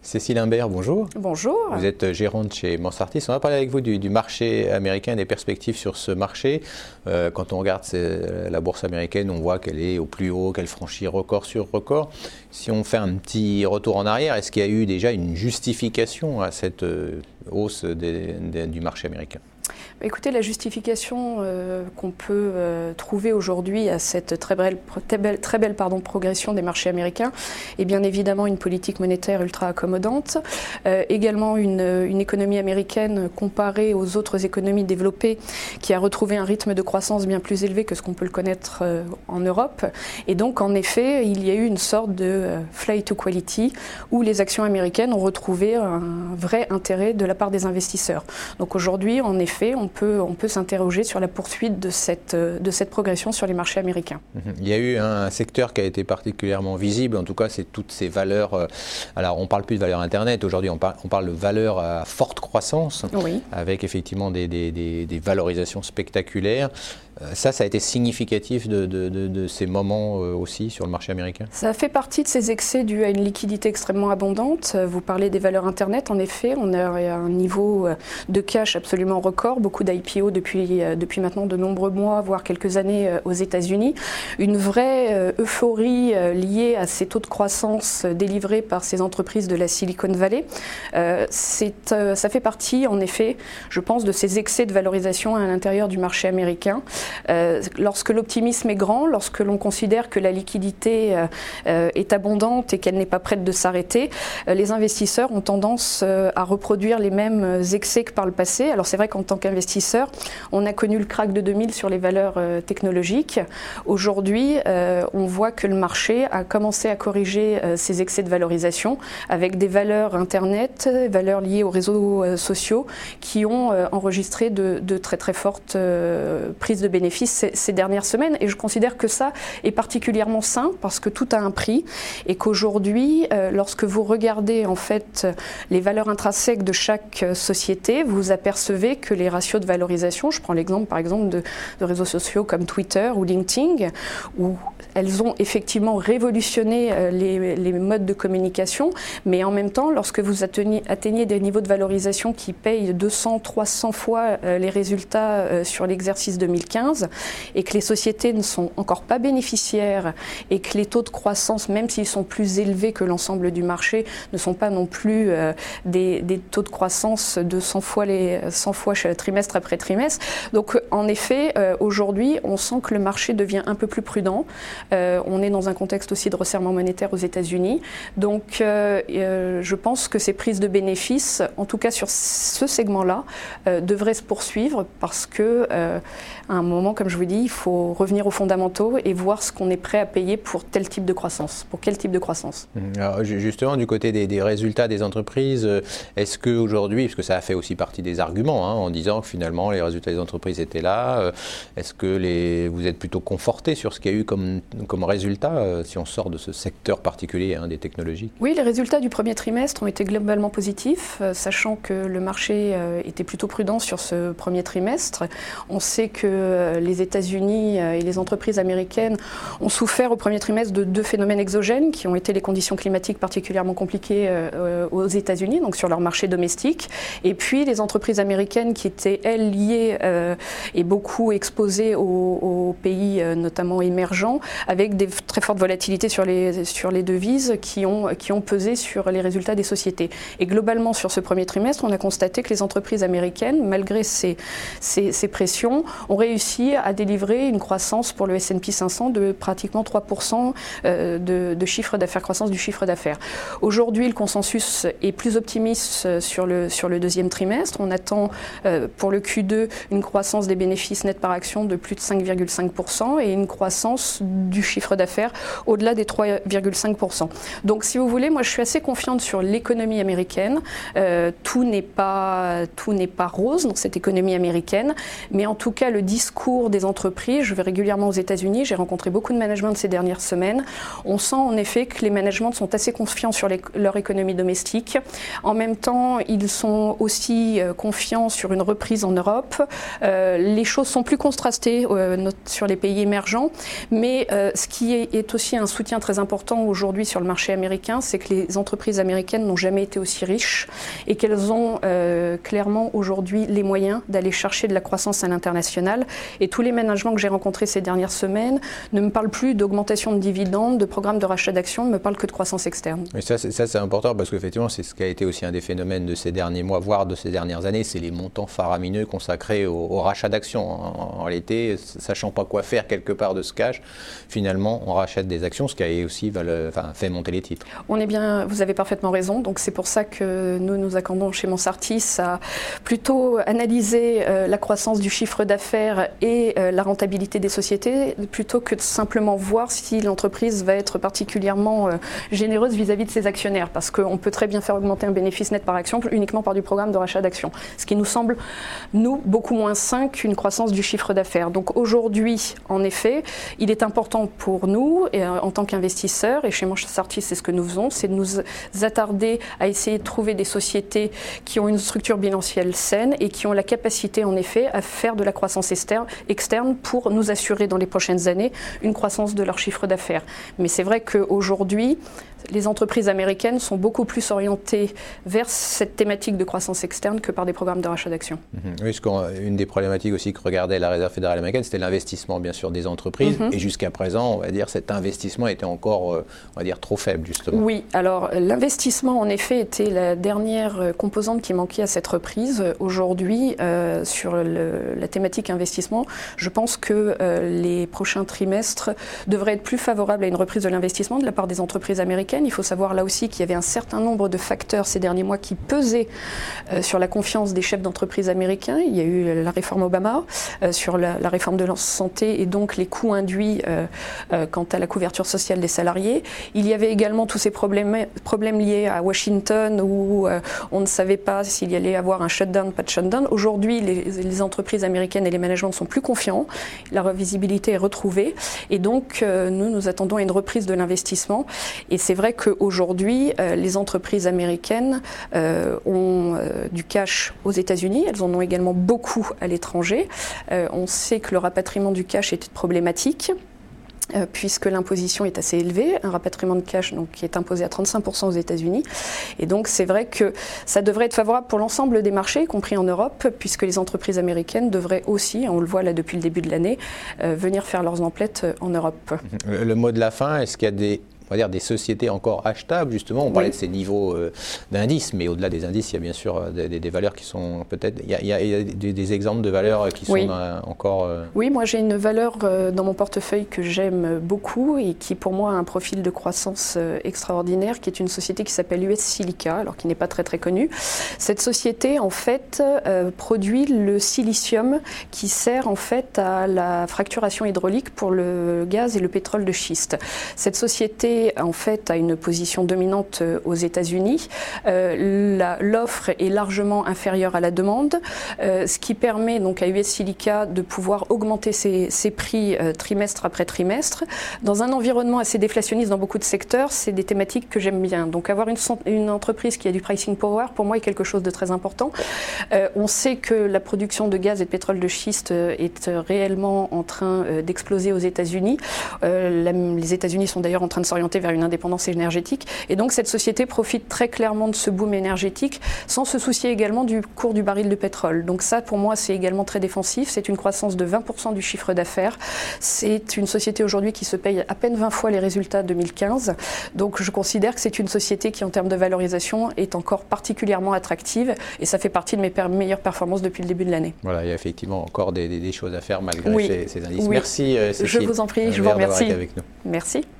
Cécile Imbert, bonjour. Bonjour. Vous êtes gérante chez Mansartis. On va parler avec vous du marché américain et des perspectives sur ce marché. Quand on regarde la bourse américaine, on voit qu'elle est au plus haut, qu'elle franchit record sur record. Si on fait un petit retour en arrière, est-ce qu'il y a eu déjà une justification à cette hausse du marché américain ? Écoutez, la justification qu'on peut trouver aujourd'hui à cette très belle progression des marchés américains est bien évidemment une politique monétaire ultra accommodante, également une économie américaine comparée aux autres économies développées qui a retrouvé un rythme de croissance bien plus élevé que ce qu'on peut le connaître en Europe. Et donc en effet, il y a eu une sorte de flight to quality où les actions américaines ont retrouvé un vrai intérêt de la part des investisseurs. Donc aujourd'hui, en effet, on peut s'interroger sur la poursuite de cette progression sur les marchés américains. Il y a eu un secteur qui a été particulièrement visible, en tout cas c'est toutes ces valeurs, alors on ne parle plus de valeurs Internet, aujourd'hui on parle de valeurs à forte croissance, oui, avec effectivement des valorisations spectaculaires. Ça a été significatif de ces moments aussi sur le marché américain ? Ça fait partie de ces excès dus à une liquidité extrêmement abondante. Vous parlez des valeurs Internet, en effet, on est à un niveau de cash absolument record, beaucoup d'IPO depuis maintenant de nombreux mois, voire quelques années aux États-Unis. Une vraie euphorie liée à ces taux de croissance délivrés par ces entreprises de la Silicon Valley. Ça fait partie, en effet, je pense, de ces excès de valorisation à l'intérieur du marché américain. Lorsque l'optimisme est grand, lorsque l'on considère que la liquidité est abondante et qu'elle n'est pas prête de s'arrêter, les investisseurs ont tendance à reproduire les mêmes excès que par le passé. Alors c'est vrai qu'en tant qu'investisseur, on a connu le krach de 2000 sur les valeurs technologiques. Aujourd'hui, on voit que le marché a commencé à corriger ces excès de valorisation avec des valeurs Internet, valeurs liées aux réseaux sociaux qui ont enregistré de très très fortes prises de bénéfices ces dernières semaines, et je considère que ça est particulièrement sain parce que tout a un prix et qu'aujourd'hui, lorsque vous regardez en fait les valeurs intrinsèques de chaque société, vous apercevez que les ratios de valorisation, je prends l'exemple par exemple de réseaux sociaux comme Twitter ou LinkedIn, où elles ont effectivement révolutionné les modes de communication, mais en même temps, lorsque vous atteignez des niveaux de valorisation qui payent 200, 300 fois les résultats sur l'exercice 2015, et que les sociétés ne sont encore pas bénéficiaires et que les taux de croissance, même s'ils sont plus élevés que l'ensemble du marché, ne sont pas non plus des taux de croissance de 100 fois trimestre après trimestre. Donc en effet, aujourd'hui, on sent que le marché devient un peu plus prudent. On est dans un contexte aussi de resserrement monétaire aux États-Unis. Donc je pense que ces prises de bénéfices, en tout cas sur ce segment-là, devraient se poursuivre parce que à un moment, comme je vous dis, il faut revenir aux fondamentaux et voir ce qu'on est prêt à payer pour tel type de croissance. Pour quel type de croissance ? Alors, justement, du côté des résultats des entreprises, est-ce qu'aujourd'hui, parce que ça a fait aussi partie des arguments, en disant que finalement les résultats des entreprises étaient là, est-ce que vous êtes plutôt conforté sur ce qu'il y a eu comme résultat, si on sort de ce secteur particulier des technologies ? Oui, les résultats du premier trimestre ont été globalement positifs, sachant que le marché était plutôt prudent sur ce premier trimestre. On sait que les États-Unis et les entreprises américaines ont souffert au premier trimestre de deux phénomènes exogènes qui ont été les conditions climatiques particulièrement compliquées aux États-Unis, donc sur leur marché domestique, et puis les entreprises américaines qui étaient, elles, liées et beaucoup exposées aux pays notamment émergents, avec des très fortes volatilités sur les devises qui ont pesé sur les résultats des sociétés. Et globalement, sur ce premier trimestre, on a constaté que les entreprises américaines, malgré ces pressions, ont réussi à délivrer une croissance pour le S&P 500 de pratiquement 3% de chiffre d'affaires, croissance du chiffre d'affaires. Aujourd'hui, le consensus est plus optimiste sur le deuxième trimestre. On attend pour le Q2 une croissance des bénéfices nets par action de plus de 5,5% et une croissance du chiffre d'affaires au-delà des 3,5%. Donc, si vous voulez, moi je suis assez confiante sur l'économie américaine. Tout n'est pas rose dans cette économie américaine, mais en tout cas, le discours des entreprises, je vais régulièrement aux États-Unis, j'ai rencontré beaucoup de management ces dernières semaines. On sent en effet que les managements sont assez confiants sur leur économie domestique. En même temps, ils sont aussi confiants sur une reprise en Europe. Les choses sont plus contrastées sur les pays émergents, mais Ce qui est aussi un soutien très important aujourd'hui sur le marché américain, c'est que les entreprises américaines n'ont jamais été aussi riches et qu'elles ont clairement aujourd'hui les moyens d'aller chercher de la croissance à l'international. Et tous les managements que j'ai rencontrés ces dernières semaines ne me parlent plus d'augmentation de dividendes, de programmes de rachat d'actions, ne me parlent que de croissance externe. Et ça c'est important parce qu'effectivement, c'est ce qui a été aussi un des phénomènes de ces derniers mois, voire de ces dernières années, c'est les montants faramineux consacrés au rachat d'actions. En réalité, sachant pas quoi faire quelque part de ce cash, finalement, on rachète des actions, ce qui a aussi fait monter les titres. Vous avez parfaitement raison. Donc c'est pour ça que nous accordons chez Monsartis à plutôt analyser la croissance du chiffre d'affaires et la rentabilité des sociétés, plutôt que de simplement voir si l'entreprise va être particulièrement généreuse vis-à-vis de ses actionnaires, parce qu'on peut très bien faire augmenter un bénéfice net par action uniquement par du programme de rachat d'actions, ce qui nous semble, nous, beaucoup moins sain qu'une croissance du chiffre d'affaires. Donc aujourd'hui, en effet, il est important pour nous, en tant qu'investisseurs, et chez Monsartis, c'est ce que nous faisons, c'est de nous attarder à essayer de trouver des sociétés qui ont une structure bilancielle saine et qui ont la capacité, en effet, à faire de la croissance externe pour nous assurer dans les prochaines années une croissance de leur chiffre d'affaires. Mais c'est vrai qu'aujourd'hui, les entreprises américaines sont beaucoup plus orientées vers cette thématique de croissance externe que par des programmes de rachat d'actions. Oui, une des problématiques aussi que regardait la Réserve fédérale américaine, c'était l'investissement, bien sûr, des entreprises. Et jusqu'à présent, on va dire, cet investissement était encore, on va dire, trop faible, justement. Oui, alors l'investissement, en effet, était la dernière composante qui manquait à cette reprise. Aujourd'hui, sur la thématique investissement, je pense que les prochains trimestres devraient être plus favorables à une reprise de l'investissement de la part des entreprises américaines. Il faut savoir là aussi qu'il y avait un certain nombre de facteurs ces derniers mois qui pesaient sur la confiance des chefs d'entreprise américains. Il y a eu la réforme Obama, sur la réforme de la santé et donc les coûts induits quant à la couverture sociale des salariés. Il y avait également tous ces problèmes liés à Washington où on ne savait pas s'il y allait avoir un shutdown, pas de shutdown. Aujourd'hui, les entreprises américaines et les managements sont plus confiants. La visibilité est retrouvée et donc nous attendons à une reprise de l'investissement. Et c'est vrai qu'aujourd'hui, les entreprises américaines ont du cash aux États-Unis. Elles en ont également beaucoup à l'étranger. On sait que le rapatriement du cash est problématique, puisque l'imposition est assez élevée, un rapatriement de cash donc, qui est imposé à 35% aux États-Unis. Et donc c'est vrai que ça devrait être favorable pour l'ensemble des marchés, y compris en Europe, puisque les entreprises américaines devraient aussi, on le voit là depuis le début de l'année, venir faire leurs emplettes en Europe. Le mot de la fin, est-ce qu'il y a on va dire des sociétés encore achetables, justement? On parlait de ces niveaux d'indices, mais au-delà des indices, il y a bien sûr des valeurs qui sont peut-être... Il y a des exemples de valeurs qui sont encore... Oui, moi j'ai une valeur dans mon portefeuille que j'aime beaucoup et qui pour moi a un profil de croissance extraordinaire, qui est une société qui s'appelle US Silica, alors qui n'est pas très très connue. Cette société en fait produit le silicium qui sert en fait à la fracturation hydraulique pour le gaz et le pétrole de schiste. Cette société en fait a une position dominante aux États-Unis. L'offre est largement inférieure à la demande, ce qui permet donc à US Silica de pouvoir augmenter ses prix trimestre après trimestre. Dans un environnement assez déflationniste dans beaucoup de secteurs, c'est des thématiques que j'aime bien. Donc avoir une entreprise qui a du pricing power, pour moi, est quelque chose de très important. On sait que la production de gaz et de pétrole de schiste est réellement en train d'exploser aux États-Unis. Les États-Unis sont d'ailleurs en train de s'orienter vers une indépendance énergétique. Et donc cette société profite très clairement de ce boom énergétique sans se soucier également du cours du baril de pétrole. Donc ça, pour moi, c'est également très défensif. C'est une croissance de 20% du chiffre d'affaires. C'est une société aujourd'hui qui se paye à peine 20 fois les résultats 2015. Donc je considère que c'est une société qui, en termes de valorisation, est encore particulièrement attractive. Et ça fait partie de mes meilleures performances depuis le début de l'année. Voilà, il y a effectivement encore des choses à faire malgré ces indices. Oui. Merci Cécile. Je vous en prie, je vous remercie. Avec nous. Merci.